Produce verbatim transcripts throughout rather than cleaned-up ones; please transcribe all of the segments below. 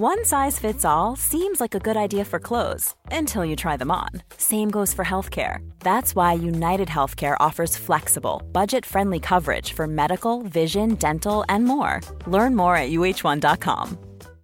One size fits all seems like a good idea for clothes until you try them on. Same goes for healthcare. That's why United Healthcare offers flexible, budget-friendly coverage for medical, vision, dental, and more. Learn more at U H one dot com.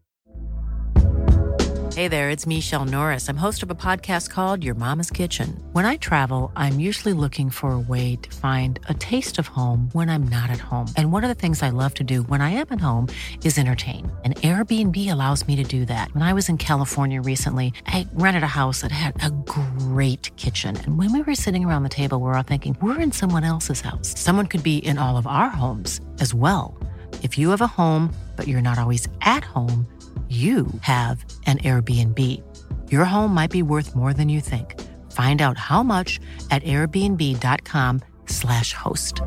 Hey there, it's Michelle Norris. I'm host of a podcast called Your Mama's Kitchen. When I travel, I'm usually looking for a way to find a taste of home when I'm not at home. And one of the things I love to do when I am at home is entertain. And Airbnb allows me to do that. When I was in California recently, I rented a house that had a great kitchen. And when we were sitting around the table, we were all thinking, we're in someone else's house. Someone could be in all of our homes as well. If you have a home, but you're not always at home, you have an Airbnb. Your home might be worth more than you think. Find out how much at airbnb.com slash host.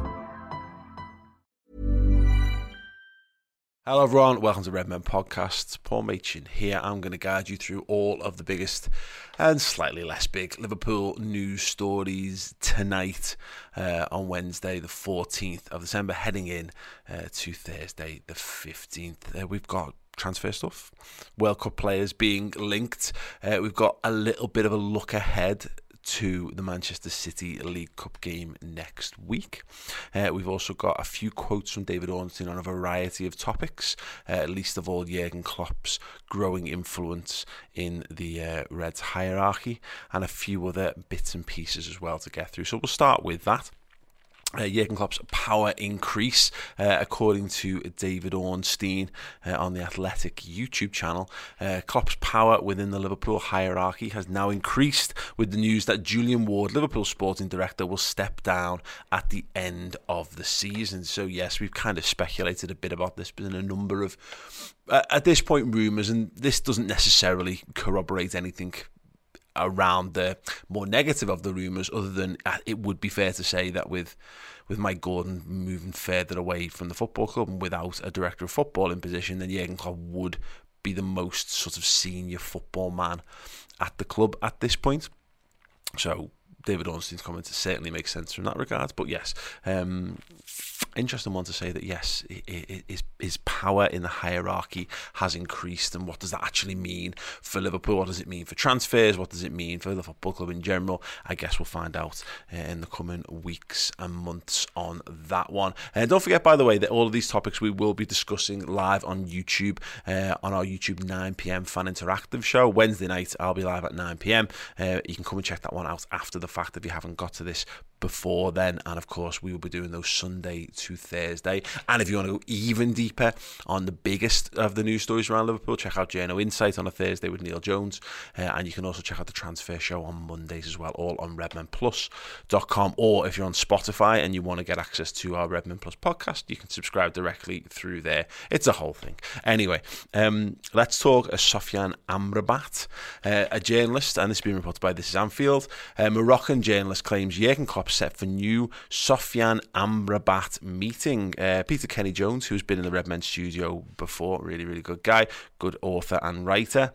Hello everyone, welcome to Redmen Podcasts. Paul Machin here. I'm going to guide you through all of the biggest and slightly less big Liverpool news stories tonight uh, on Wednesday the fourteenth of December, heading in uh, to Thursday the fifteenth. Uh, we've got transfer stuff, World Cup players being linked. Uh, we've got a little bit of a look ahead to the Manchester City League Cup game next week. Uh, we've also got a few quotes from David Ornstein on a variety of topics, uh, least of all Jurgen Klopp's growing influence in the uh, Reds hierarchy, and a few other bits and pieces as well to get through. So we'll start with that. Uh, Jurgen Klopp's power increase, uh, according to David Ornstein uh, on the Athletic YouTube channel. Uh, Klopp's power within the Liverpool hierarchy has now increased with the news that Julian Ward, Liverpool sporting director, will step down at the end of the season. So yes, we've kind of speculated a bit about this, but in a number of, uh, at this point, rumours, and this doesn't necessarily corroborate anything around the more negative of the rumours, other than uh, it would be fair to say that with with Mike Gordon moving further away from the football club and without a director of football in position, then Jurgen Klopp would be the most sort of senior football man at the club at this point. So David Ornstein's comments certainly make sense from that regard. But yes, um, interesting one to say that yes, his, his power in the hierarchy has increased. And what does that actually mean for Liverpool? What does it mean for transfers? What does it mean for the football club in general? I guess we'll find out uh, in the coming weeks and months on that one. And don't forget, by the way, that all of these topics we will be discussing live on YouTube, uh, on our YouTube nine p.m. Fan Interactive show. Wednesday night, I'll be live at nine p.m. Uh, you can come and check that one out after the fact if you haven't got to this before then. And of course, we will be doing those Sunday to Thursday. And if you want to go even deeper on the biggest of the news stories around Liverpool, check out Journo Insight on a Thursday with Neil Jones. Uh, and you can also check out the transfer show on Mondays as well, all on redmen plus dot com. Or if you're on Spotify and you want to get access to our Redmen Plus podcast, you can subscribe directly through there. It's a whole thing. Anyway, um, let's talk uh, Sofyan Amrabat, uh, a journalist, and this has been reported by This Is Anfield. A Moroccan journalist claims Jurgen Klopp set for new Sofyan Amrabat meeting. Uh, Peter Kenny-Jones, who's been in the Redmen studio before, really, really good guy, good author and writer,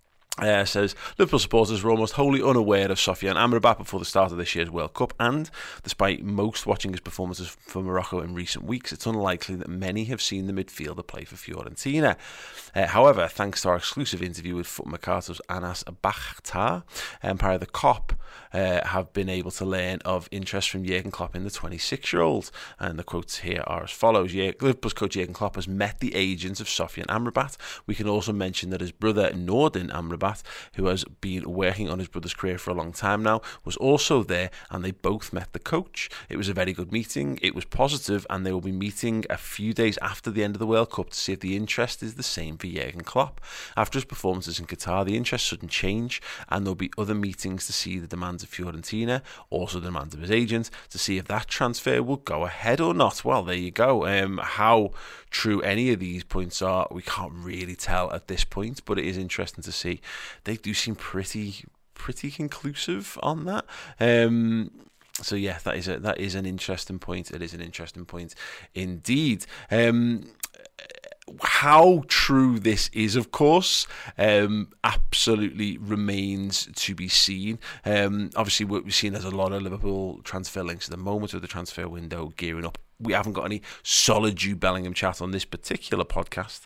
Uh, says Liverpool supporters were almost wholly unaware of Sofyan Amrabat before the start of this year's World Cup, and despite most watching his performances for Morocco in recent weeks, it's unlikely that many have seen the midfielder play for Fiorentina. Uh, however, thanks to our exclusive interview with Foot Mercato's Anas Bakhtar, Empire of the Cop uh, have been able to learn of interest from Jurgen Klopp in the twenty-six-year-old, and the quotes here are as follows. Liverpool's coach Jurgen Klopp has met the agents of Sofyan Amrabat. We can also mention that his brother Nordin Amrabat, who has been working on his brother's career for a long time now, was also there, and they both met the coach. It was a very good meeting. It was positive, and they will be meeting a few days after the end of the World Cup to see if the interest is the same for Jurgen Klopp. After his performances in Qatar, the interest shouldn't change, and there'll be other meetings to see the demands of Fiorentina, also the demands of his agent, to see if that transfer will go ahead or not. Well, there you go. Um, how true any of these points are, we can't really tell at this point, but it is interesting to see. They do seem pretty pretty conclusive on that. Um, so yeah, that is a, that is an interesting point. It is an interesting point indeed. Um, How true this is, of course, um, absolutely remains to be seen. Um, obviously, what we've seen there's a lot of Liverpool transfer links at the moment with the transfer window gearing up. We haven't got any solid Jude Bellingham chat on this particular podcast,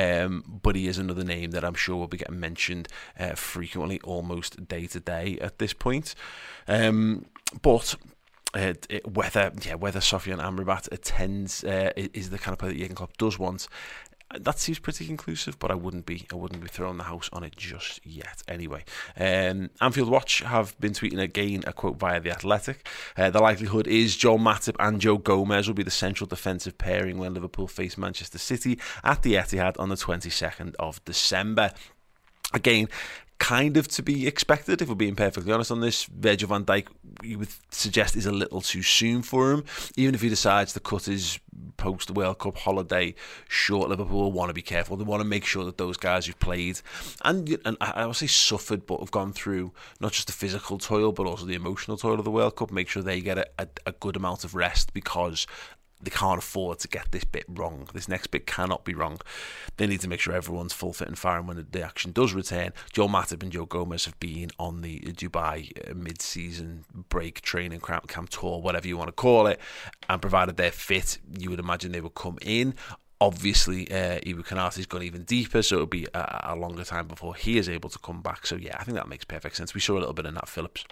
um, but he is another name that I'm sure will be getting mentioned uh, frequently, almost day to day at this point. Um, but uh, it, whether yeah whether Sofyan Amrabat attends uh, is the kind of player that Jurgen Klopp does want. That seems pretty conclusive, but I wouldn't be I wouldn't be throwing the house on it just yet. Anyway, um, Anfield Watch have been tweeting again a quote via The Athletic. Uh, the likelihood is Joel Matip and Joe Gomez will be the central defensive pairing when Liverpool face Manchester City at the Etihad on the twenty-second of December. Again, kind of to be expected, if we're being perfectly honest on this. Virgil van Dijk, you would suggest, is a little too soon for him. Even if he decides to cut his post-World Cup holiday short, Liverpool will want to be careful. They want to make sure that those guys who've played, and, and I would say suffered, but have gone through not just the physical toil, but also the emotional toil of the World Cup, make sure they get a, a, a good amount of rest, because they can't afford to get this bit wrong. This next bit cannot be wrong. They need to make sure everyone's full fit and firing when the action does return. Joel Matip and Joe Gomez have been on the Dubai mid-season break training camp tour, whatever you want to call it, and provided they're fit, you would imagine they would come in. Obviously, uh, Ibou Konaté's gone even deeper, so it'll be a, a longer time before he is able to come back. So yeah, I think that makes perfect sense. We saw a little bit of Nat Phillips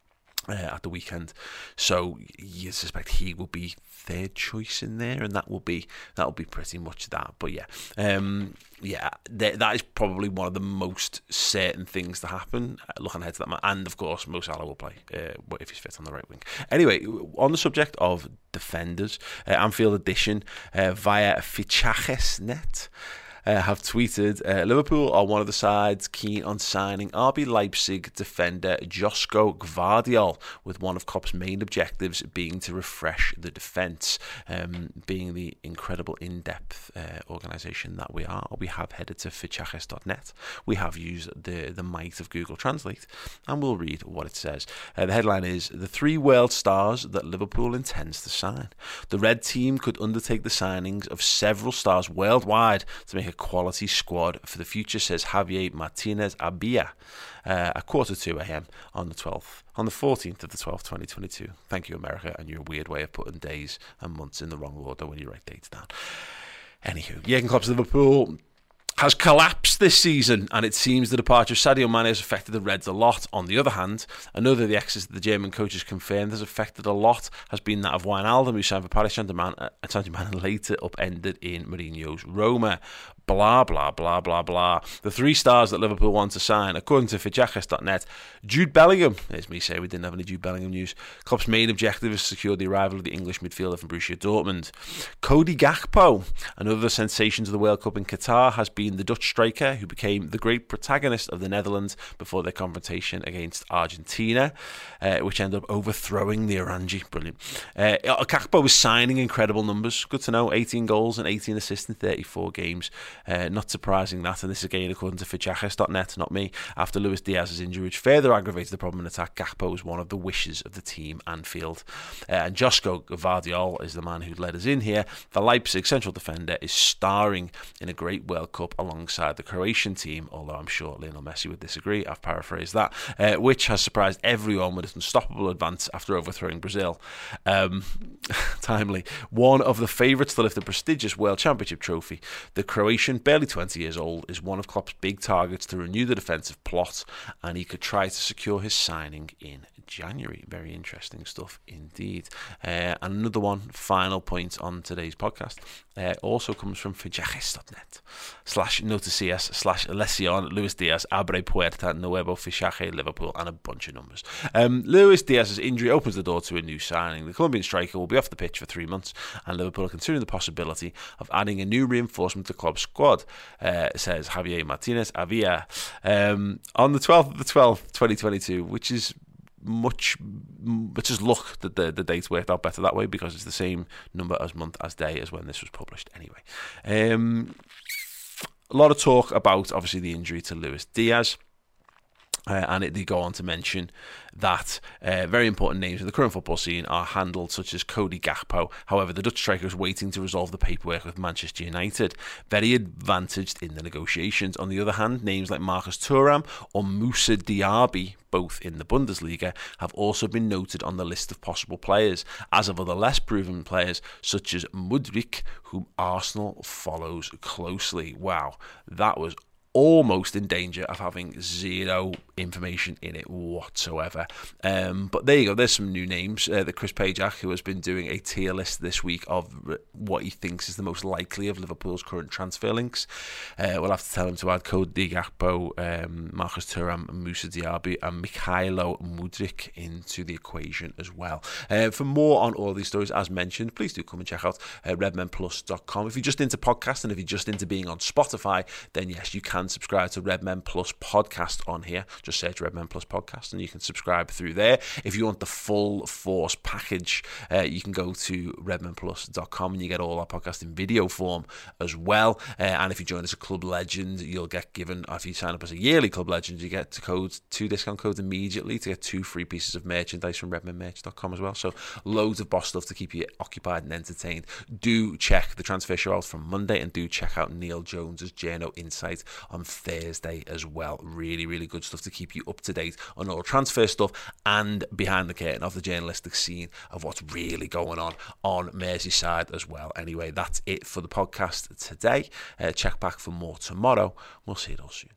Uh, at the weekend, so you suspect he will be third choice in there, and that will be that will be pretty much that. But yeah, um, yeah, th- that is probably one of the most certain things to happen. Uh, looking ahead to that, and of course, Mo Salah will play uh, if he's fit on the right wing. Anyway, on the subject of defenders, uh, Anfield Edition uh, via Fichajes dot net. Uh, have tweeted, uh, Liverpool are one of the sides keen on signing R B Leipzig defender Josko Gvardiol, with one of Klopp's main objectives being to refresh the defence. Um, being the incredible in-depth uh, organisation that we are, we have headed to Fichajes dot net. We have used the, the might of Google Translate, and we'll read what it says. Uh, the headline is, the three world stars that Liverpool intends to sign. The red team could undertake the signings of several stars worldwide to make a quality squad for the future, says Javier Martinez Abia, uh, at quarter to two a.m. on the twelfth, on the fourteenth of the twelfth, twenty twenty-two. Thank you, America, and your weird way of putting days and months in the wrong order when you write dates down. Anywho, Jurgen Klopp's Liverpool has collapsed this season, and it seems the departure of Sadio Mane has affected the Reds a lot. On the other hand, another of the exits that the German coach has confirmed has affected a lot has been that of Wijnaldum, who signed for Paris Saint-Germain and later upended in Mourinho's Roma. Blah, blah, blah, blah, blah. The three stars that Liverpool want to sign, according to Fichajes dot net, Jude Bellingham. There's me saying we didn't have any Jude Bellingham news. Klopp's main objective is to secure the arrival of the English midfielder from Borussia Dortmund. Cody Gakpo, another sensation of the World Cup in Qatar, has been the Dutch striker who became the great protagonist of the Netherlands before their confrontation against Argentina, uh, which ended up overthrowing the Orangi. Brilliant. Uh, Gakpo was signing incredible numbers. Good to know. eighteen goals and eighteen assists in thirty-four games. Uh, not surprising that, and this again according to Fichajes dot net, not me. After Luis Diaz's injury, which further aggravated the problem in attack, Gakpo was one of the wishes of the team Anfield. Uh, and Josko Gvardiol is the man who led us in here. The Leipzig central defender is starring in a great World Cup alongside the Croatian team, although I'm sure Lionel Messi would disagree. I've paraphrased that, uh, which has surprised everyone with its unstoppable advance after overthrowing Brazil. Um, timely. One of the favourites to lift the prestigious World Championship trophy, the Croatian, barely twenty years old, is one of Klopp's big targets to renew the defensive plot, and he could try to secure his signing in January. Very interesting stuff indeed. Uh, and another one, final point on today's podcast, uh, also comes from Fichajes dot net slash noticias slash lesion Luis Diaz abre puerta nuevo fichaje Liverpool, and a bunch of numbers. Um, Luis Diaz's injury opens the door to a new signing. The Colombian striker will be off the pitch for three months, and Liverpool are considering the possibility of adding a new reinforcement to the club's squad, uh, says Javier Martinez Avia, um, on the twelfth of the twelfth, twenty twenty-two, which is much, but just look that the, the dates worked out better that way, because it's the same number as month as day as when this was published anyway. Um, a lot of talk about obviously the injury to Luis Diaz. Uh, and it, they go on to mention that uh, very important names in the current football scene are handled, such as Cody Gakpo. However, the Dutch striker is waiting to resolve the paperwork with Manchester United, very advantaged in the negotiations. On the other hand, names like Marcus Thuram or Moussa Diaby, both in the Bundesliga, have also been noted on the list of possible players, as have other less proven players such as Mudryk, whom Arsenal follows closely. Wow, that was almost in danger of having zero information in it whatsoever. Um, but there you go. There's some new names. Uh, that Chris Pajak, who has been doing a tier list this week of what he thinks is the most likely of Liverpool's current transfer links. Uh, we'll have to tell him to add Cody Gakpo, um, Marcus Thuram, Moussa Diaby, and Mikhailo Mudryk into the equation as well. Uh, for more on all these stories, as mentioned, please do come and check out uh, redmen plus dot com. If you're just into podcasts and if you're just into being on Spotify, then yes, you can subscribe to Redmen Plus podcast on here. Just search Redmen Plus podcast and you can subscribe through there. If you want the full force package, uh, you can go to redmen plus dot com and you get all our podcasts in video form as well. Uh, and if you join as a Club Legend, you'll get given, if you sign up as a yearly Club Legend, you get codes, two discount codes immediately to get two free pieces of merchandise from redmen merch dot com as well. So loads of boss stuff to keep you occupied and entertained. Do check the transfer show out from Monday and do check out Neil Jones's Journo Insight on Thursday as well. Really, really good stuff to keep you up to date on all transfer stuff and behind the curtain of the journalistic scene of what's really going on on Merseyside as well. Anyway, that's it for the podcast today. Uh, check back for more tomorrow. We'll see you all soon.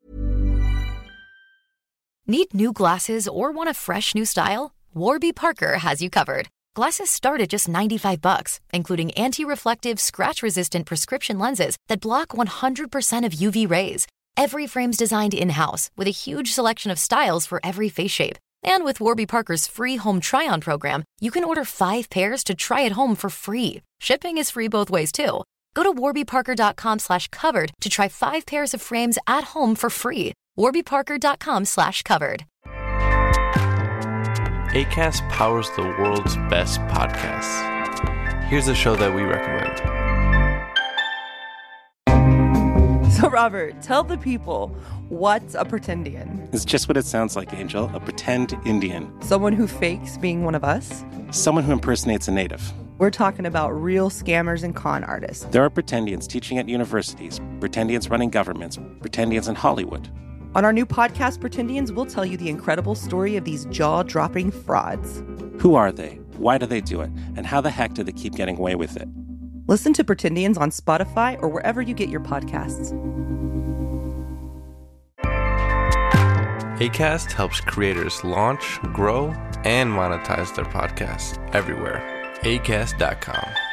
Need new glasses or want a fresh new style? Warby Parker has you covered. Glasses start at just ninety-five bucks, including anti-reflective, scratch-resistant prescription lenses that block one hundred percent of U V rays. Every frame's designed in-house with a huge selection of styles for every face shape. And with Warby Parker's free home try-on program, you can order five pairs to try at home for free. Shipping is free both ways, too. Go to warbyparker.com slash covered to try five pairs of frames at home for free. warbyparker.com slash covered. Acast powers the world's best podcasts. Here's a show that we recommend. So, Robert, tell the people, what's a pretendian? It's just what it sounds like, Angel. A pretend Indian. Someone who fakes being one of us? Someone who impersonates a native. We're talking about real scammers and con artists. There are pretendians teaching at universities, pretendians running governments, pretendians in Hollywood. On our new podcast, Pretendians, we'll tell you the incredible story of these jaw-dropping frauds. Who are they? Why do they do it? And how the heck do they keep getting away with it? Listen to Pretendians on Spotify or wherever you get your podcasts. Acast helps creators launch, grow, and monetize their podcasts everywhere. acast dot com.